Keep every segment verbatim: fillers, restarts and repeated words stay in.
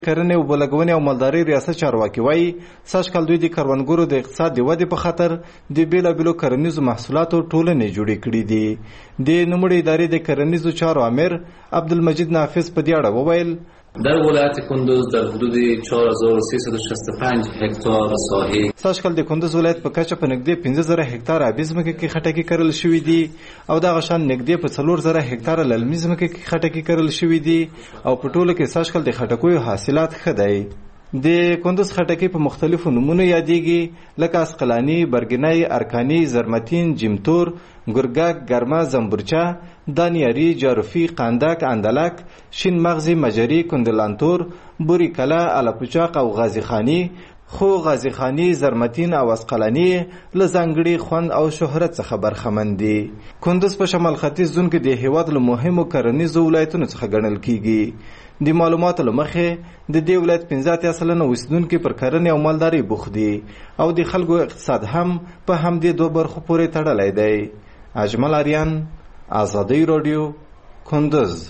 کرنې او بلګونې او مالدارۍ ریاست چارواکي وایي سږ کال دوی د کروندګرو د اقتصاد د ودې په خاطر د بیلابیلو کرنیزو محصولاتو ټولنې جوړې کړي دي. د نوموړې ادارې د کرنیزو چارو امیر عبدالمجید نافذ په دې اړه وویل در ولایت کندوز در حدود چهار هزار و سیصد و شصت و پنج هکتار ساحه سږ کال د کندوز ولایت په کچه په نږدې پنځه زره هکتار آبي ځمکه کې خټکي کرل شوي دي او دغه شان نږدې په څلور زره هکتار للمي ځمکه کې خټکي کرل شوي دي او په ټوله کې سږ کال د خټکیو حاصلات ښه دی. د کندوز خټکي په مختلفو نومونو یادېږي لکه اسقلاني، برګنی، ارکاني، زرمتین، جیمتور، ګرګک، ګرمه، زنبورچه، دانیاري، جاروفي، قاندک، اندلک، شین مغزي، مجري، کندلانتور، بوري کلا، الپوچاق او غازي خاني. خو غازي خاني، زرمتین او اسقلاني له ځانګړي خوند او شهرت څخه برخمن دي. کندوز په شمال ختیځ زون کې د هیواد له مهمو کرنیزو ولایتونو څخه ګڼل کیږي. د معلوماتو له مخې د دې ولایت پنځه اتیا سلنه اوسیدونکي پر کرنې او مالدارۍ بوخت دي او د خلکو اقتصاد هم په همدې دوه برخو پورې تړلی دی. اجمل آریان، آزادی رادیو، کندوز.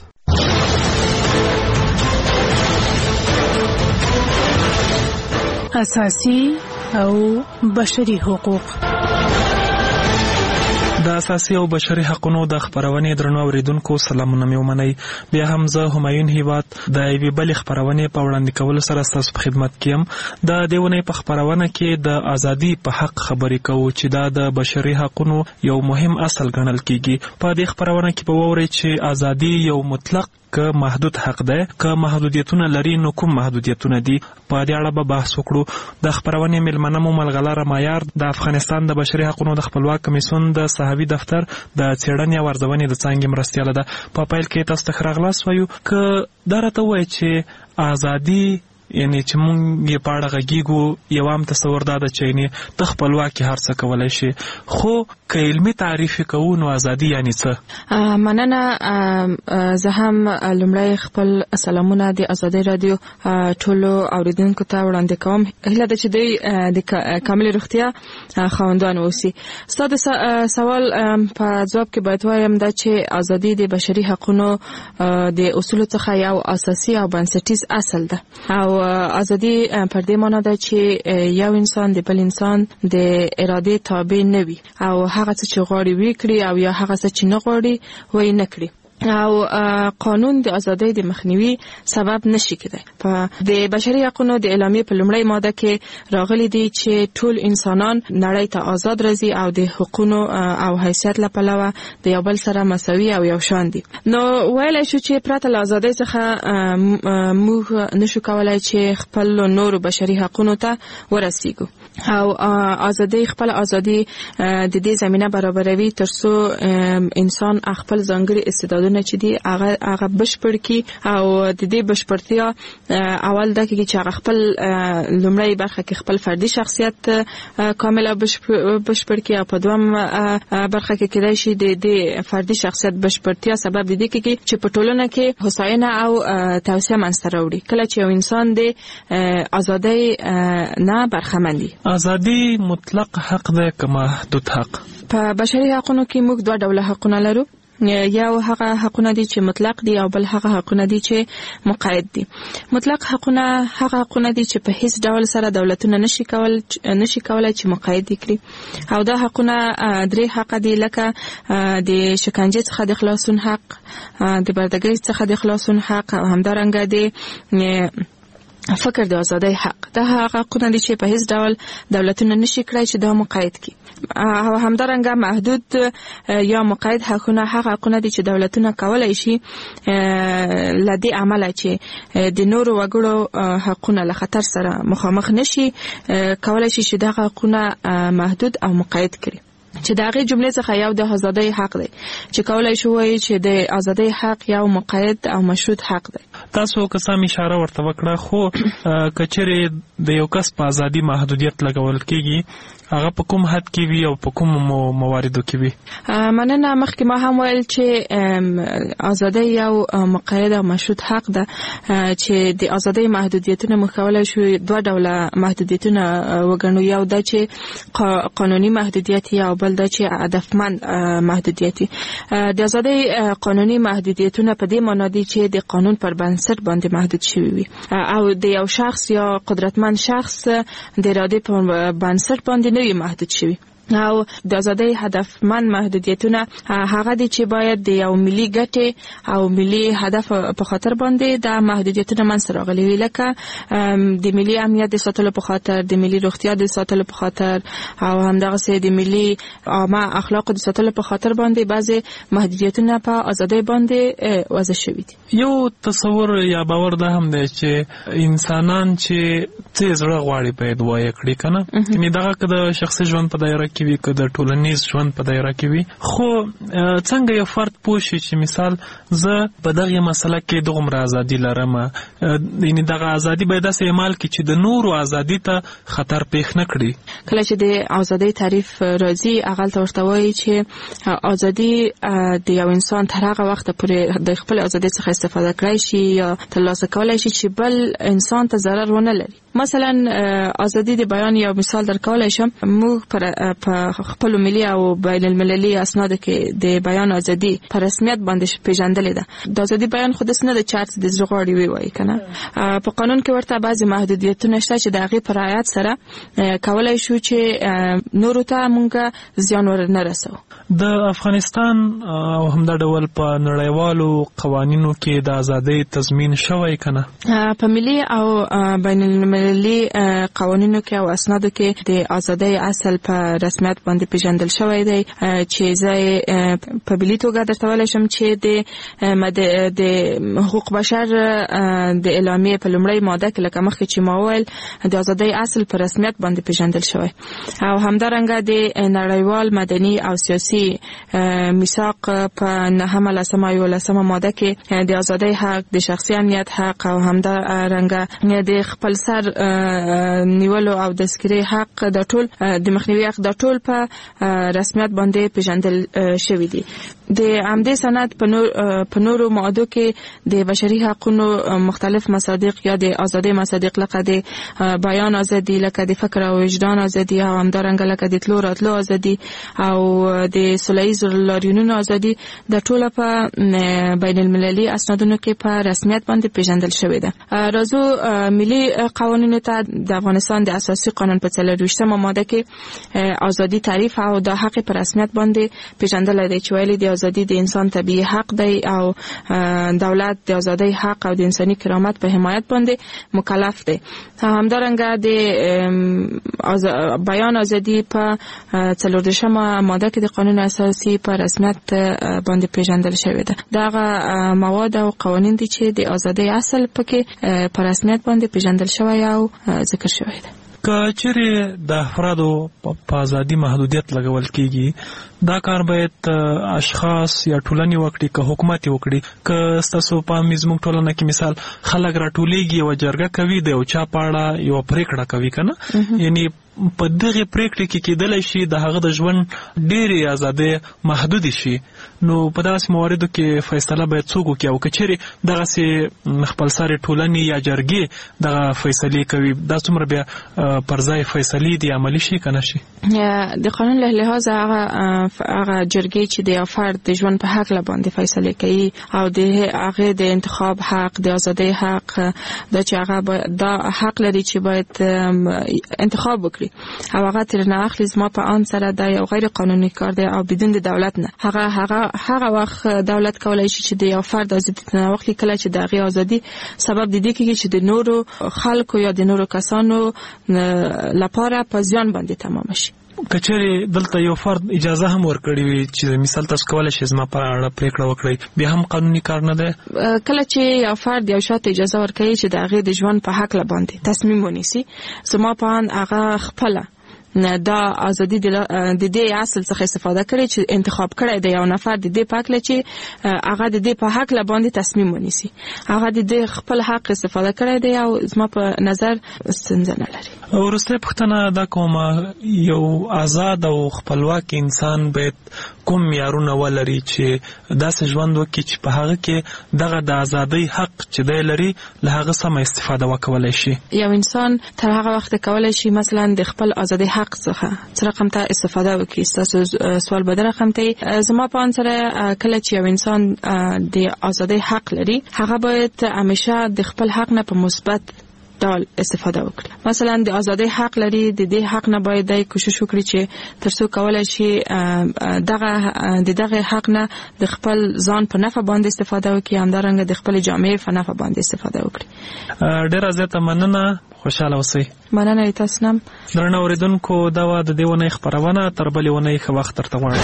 اساسي او بشري حقوق. د اساسي او بشري حقوقو د خبرونې درنو اوریدونکو سلامونه مې ومنئ. بیا هم زه همایون هیواد د یوې بلې خبرونې په وړاندې کولو سره ستاسو په خدمت کې یم. د دې ونې په خبرونه کې د ازادي په حق خبرې کوو چې دا د بشري حقوقو یو مهم اصل ګڼل کیږي. په دې خبرونه کې به واورئ چې ازادي یو مطلق که محدود حق ده، که محدودیتونه لري نو کوم محدودیتونه دي. په دې اړه به بحث وکړو. د خبرونې میلمنه مو ملغلره مایار د افغانستان د بشري حقوقو د خپلواک کمیسیون د صحوي دفتر د څېړنې او ارزونې د څانګې مرستیاله ده. په پیل کې تاسو ته ښه راغلاست وایو. که دا راته ووایي چې ازادي یعنی چې مونږ یې په اړه غږیږو یو عام تصور دا ده چې یعنې ته خپلواکي هر څه کولی شي، خو که علمي تعریف یې کوو نو ازادي یعنې څه؟ مننه. زه هم لومړی خپل سلامونه د ازادۍ رادیو ټولو اوریدونکو ته وړاندې کوم. هیله ده چې دوی د کاملې روغتیا خاوندان اوسي. ستا د سوال په ځواب کې باید وایم دا چې ازادي د بشري حقونو د اصولو څخه یو اساسي او بنسټیز اصل ده او ازادي پر دې معنی ده چې یو انسان د بل انسان د ارادې تابع نه وي او هغه څه چې غواړي وکړي او یا هغه څه چې نه غواړي وایي نه کړي او قانون د ازادۍ د مخنیوي سبب نشي کېدای. په د بشري حقوقو د اعلامیې په لومړی ماده کې راغلي دي چې ټول انسانان نړۍ ته آزاد راځي او د حقوقو او حیثیت له پلوه د یو بل سره مساوي او یو شان دي. نو ویلی شو چې پرته له ازادۍ څخه موږ نشو کولای چې خپل نورو بشري حقوقو ته ورسیږو او ازادۍ خپل ازادي د دې زمینه برابروي ترڅو انسان خپل ځانګړي استعدادونه چې دي هغه هغه بشپړ کی او د دې بشپړتیا اول دا کې چې هغه خپل لومړی برخه کې خپل فردي شخصیت کامله بشپړ کی او په دویم برخه کې کېدای شي د دې فردي شخصیت بشپړتیا سبب د دې کې چې په ټولنه کې هوساینه او توسعه منځته راوړي. کله چې یو انسان د ازادۍ نه برخمن دي. ازادي مطلق حق ده که محدود حق؟ په بشري حقوقو کې موږ دوه ډوله حقونه لرو. یو هغه حقونه دي چې مطلق دي او بل هغه حقونه دي چې مقید دي. مطلق حقونه هغه حقونه دي چې په هیڅ ډول سره دولتونه نشي کول نشي کولای چې مقید کړي او دا حقونه درې حق دي لکه د شکنجې څخه د خلاصون حق، د بردګۍ څخه د خلاصون حق او همدارنګه د فکر د ازادۍ حق. دا هغه حقونه دي چې په هیڅ ډول دولتونه نشي کړای چې دا مقید کړي او همدارنګه محدود یا مقید حقونه هغه حقونه دي چې دولتونه کولای شي لدی عمله چې د نورو وګړو حقونه له خطر سره مخامخ نشي کولای شي چې دا حقونه محدود او مقید کړي. چې داغه جمله څخه یو د ازادۍ حق دی چې کولای شو وایي چې د ازادۍ حق یو مقید او مشروط حق دی. تاسو که سم اشاره ورته وکړه خو کچره د یو کس په ازادي محدودیت لګول کیږي هغه په کوم حد کې وي او په کوم مواردو کې وي؟ مننه. مخکې ما هم ویل چې ازادۍ یو مقید او مشروط حق ده چې د ازادۍ محدودیتونه موږ کولای شو دوه ډوله محدودیتونه وګڼو. یو دا چې قانوني محدودیت او بل دا چې هدفمند محدودیت. د ازادۍ قانوني محدودیتونه په دې معنی دي چې د قانون پر بنسټ بنسټ باندې محدود شوی وي او د یو شخص یا قدرتمن شخص د ارادې په بنسټ باندې نه وي محدود شوی. او د ازادۍ هدفمند محدودیتونه هغه دي چې باید د یو ملي ګټې او ملي هدف په خاطر باندې د محدودیتونه منځ راغلي وي، لکه د ملي امنیت د ساتلو په خاطر، د ملي روغتیا د ساتلو په خاطر او همدغه د ملي عامه اخلاق د ساتلو په خاطر باندې بعضي محدودیتونه په ازادۍ باندې وضع شوي دي. یو تصور یا باور ده هم دی چې انسانان چې څه زړه غواړي باید وایي کړي کنه، یعنی دغه که د شخصي ژوند په دایره کې وي که د ټولنیز ژوند په دایره کې وي، خو څنګه یو فرد پوه شي چې مثال زه په دغه مسله کې دغومره ازادي لرم، یعنی دغه ازادي باید داسې اعمال کړي چې د نورو ازادي ته خطر پیښ نه کړي. کله چې د ازادۍ تعریف راځي هغه ورته وایي چې ازادي د یو انسان تر هغه وخت پورې د خپل ازادۍ څخه استفاده کړی شي یا ترلاسه کولی شي چې بل انسان ته ضرر ونه لري. مثلا ازادي د بیان یو مثال درکولای شم. موږ په خپل ملي او بین المللي اسناد کې د بیان ازادي په رسمیت باندې پیژندلې ده. د ازادي بیان خود نه د چارت د زغړی وی وای کنه، په قانون کې ورته بعضی محدودیتونه شته چې د هغه پر رعایت سره کولای شو چې نورو ته مونږه زیان ورنه رسو. د افغانستان او همدا ډول په نړیوالو قوانینو کې د ازادۍ تضمین شوی کنه، په ملي او بین المللي قوانینو کې او اسنادو کې د ازادۍ اصل په رسمیت باندې پیژندل شوی دی چې زه په بلی توګه درته ویلی شم چې د د حقوق بشر د اعلامیې په لومړۍ ماده کې لکه مخکې چې ما وویل د ازادۍ اصل په رسمیت باندې پیژندل شوی، او همدارنګه د نړیوال مدني او سیاسي میثاق په نهمه لسمه یولسمه ماده کې د ازادۍ حق، د شخصي امنیت حق او همدارنګه د خپل سر نیولو او د سکري حق د ټول د مخنیوي حق د ټول په رسمیت باندې پیژندل شوی دي. د عمدي سند په نور په نورو ماده کې د بشري حقوقو مختلف مصادیق یا د ازادۍ مصادیق لکه د بیان ازادي، لکه د فکر او وجدان ازادي او همدارنګه لکه د تلو راتلو ازادي او د سوله‌ییز لاریونونو ازادي د ټوله په بین المللي اسنادونو کې په رسمیت باندې پیژندل شوی ده. راځو ملي قوانینو ته. د افغانستان د اساسي قانون په څلورویشتمه ماده کې ازادي تعریف او د حق پر رسمیت باندې پیژندل دی چې ویلي د ازادي د انسان طبيعي حق دی او دولت د ازادۍ حق او د انساني کرامت په حمایت باندې مکلف دی. همدارنګه د بیان ازادي په څلوردېرشمه ماده کې د قانون اساسي په رسمیت باندې پیژندل شوی ده. دغه مواد او قوانین دي چې د ازادۍ اصل پکې په رسمیت باندې پیژندل شوی او ذکر شوی ده. که چیرې د افرادو په ازادي محدودیت لګول کیږي، دا کار باید اشخاص یا ټولنې وکړي که حکومت وکړي. که ستاسو په زموږ ټولنه کې مثال خلک راټولیږي یو جرګه کوي د یو چا په اړه یو پریکړه کوي کنه، یعنی په دغه پریکړې کې کېدلی شي د هغه د ژوند ډېرې ازادۍ محدودې شي، نو په داسې مواردو کې فیصله باید څوک وکړي، او که چیرې دغسې خپلسرې ټولنې یا جرګې دغه فیصلې کوي، دا څومره بیا پر ځای فیصلې دي عملي شي که نه شي؟ د قانون له لحاظه هغه هغه جرګې چې د یو فرد د ژوند په حق باندې فیصلې کوي او د هغه د انتخاب حق، د ازادۍ حق، دا چې هغه دا حق لري چې باید انتخاب وکړي او هغه تر نه اخلي، زما په ان سره دا یو غیر قانوني کار دی او بدون د دولت نه. هغه هغه هغه وخت دولت کولای شي چې د یو فرد ازادي نه واخلي کله چې د هغه ازادي سبب د دې کېږي چې د نورو خلکو یا د نورو کسانو لپاره په زیان باندې تمام شي. کچېرې دلته یو فرد اجازه هم ورکړي وي چې مثال تاسو کولای شئ زما په اړه پریکړه وکړئ، بیا هم قانوني کار نه دی؟ کله چې یو فرد یو شاته اجازه ورکړي چې د هغې د ژوند په حق باندې تصمیم ونیسي، زما په اند هغه خپله دا ازادي د دې اصل څخه استفاده کړي چې انتخاب کړی دی یو نفر د دې په حق چې هغه د دې په حق باندې تصمیم ونیسي، هغه د دې خپل حق استفاده کړی دی او زما په نظر ستونزه نه لري. وروستۍ پوښتنه دا کومه، یو آزاد او خپلواک انسان باید کوم معیارونه ولري چې داسې ژوند وکړي چې په هغه کې دغه د ازادۍ حق چې دی لري له هغه سمه استفاده وکولی شي؟ یو انسان تر هغه وخت کولی شي مثلا د خپل ازادۍ حق څخه څه رقم ته استفاده وکړي. تاسو سوال بدل رقم ته زما په انسره کله چې یو انسان د ازادۍ حق لري هغه باید همیشه د خپل حق نه په مثبت ډول استفاده وکړي. مثلا د ازادۍ حق لري، د دې حق نه باید د کوشش وکړي چې ترڅو کولای شي دغه د دغه حق نه د خپل ځان په نفع باندې استفاده وکړي، همدارنګه د خپل جامعې په نفع باندې استفاده وکړي. ډیره زیاته مننه، خوشاله اوسئ. مننه تاسو نم. درنه اوریدونکو، دا و د دې ونې خبرونه، تر بلې ونې ښه وخت درته غواړم.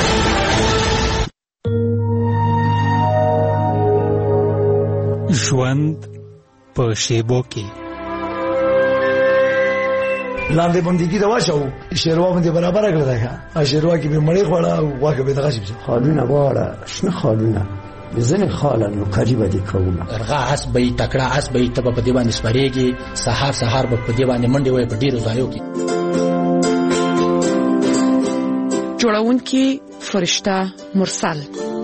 ژوند په شیبو کې لاندې بندګي دا واچو شیروا باندې برابر کړل دا شیروا کې به مړې خوړه او واګه به دغه شي خالونه واړه شنه خالونه ځنه خالن نو قریبه دي کومه درغه اس به تکړه اس به تب په دی باندې سپریږي، سحر سحر به په دی باندې منډي وای په ډیرو ځایو کې. جوړونکي فرشته مرسل.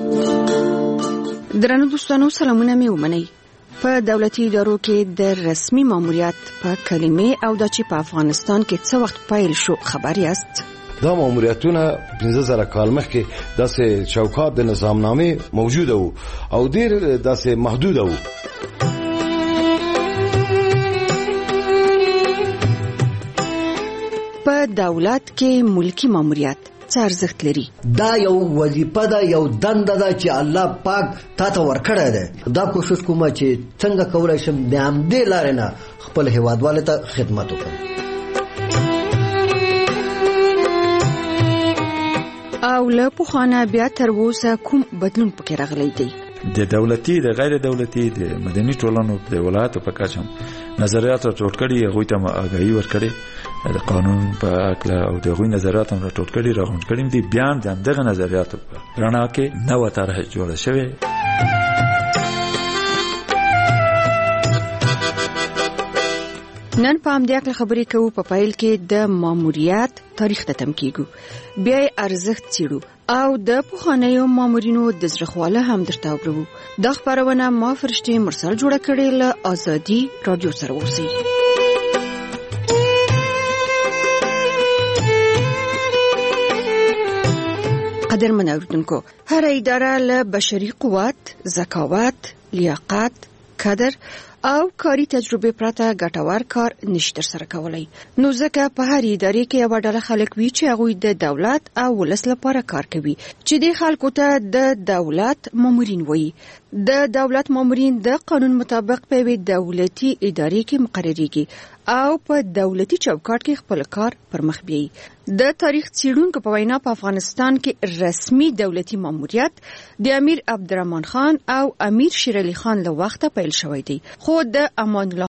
درنو دوستانو، سلامونه مې ومنئ. په دولتي ادارو کې د رسمي ماموریت په کلمې او د چې په افغانستان کې څه وخت پیل شو خبر یاست؟ دا ماموریتونه پنځه زره کال مخکې داسې چوکاټ د نظامنامې موجوده وو او ډېر داسې محدوده وو. په دولت کې ملکی ماموریت څه ارزښت لري؟ دا یو وظیفه ده، یو دنده ده چې الله پاک تاته ورکړی دی. دا کوشش کومه چې څنګه کولای شم د همدې لارې نه خپل هیوادوالو ته خدمت وکړم. او له پخوانه بیا تر اوسه کوم بدلون پکې راغلی دی؟ د دولتي، د غیر دولتي، د مدني ټولنو د ولایاتو په کچه نظریات راټول کړي، هغوی ته آګاهي ورکړي د قانون په اړه او د هغوی نظریات هم راټول کړي، راغونډ کړي دي. بیا د دغه نظریاتو په رڼا کې نوې طرح جوړه شوې. نن په همدې اړه خبرې کوو. په پایل کې د ماموریت تاریخ ته تم کیږو، بیا ارزښت څیړو او د پخوانیو مامورینو د زړخواله هم درته وګورو. دا خبرونه ما فرشتي مرسل جوړه کړې له ازادي رادیو سره اوسئ. قدرمن اوریدونکو، هر اداره له بشري قوت، ذکاوت، لیاقت، قدر او کاری تجربه پرته ګټور کار نشي ترسره کولای. نو ځکه په هر ادارې کې یو ډله خلک وي چې هغوی د دولت او ولس لپاره کار کوي، چې د خلکو ته د دولت مامورین وایي. د دولت مامورین د قانون مطابق په یوې دولتي ادارې کې مقرریږي او په دولتي چوکاټ کې خپل کار پر مخ بیایي. د تاریخ څیړونکو په وینا په افغانستان کې رسمي دولتي ماموریت د امیر عبدالرحمن خان او امیر شیر علي خان له وخته پیل شوی دی، خو د امان الله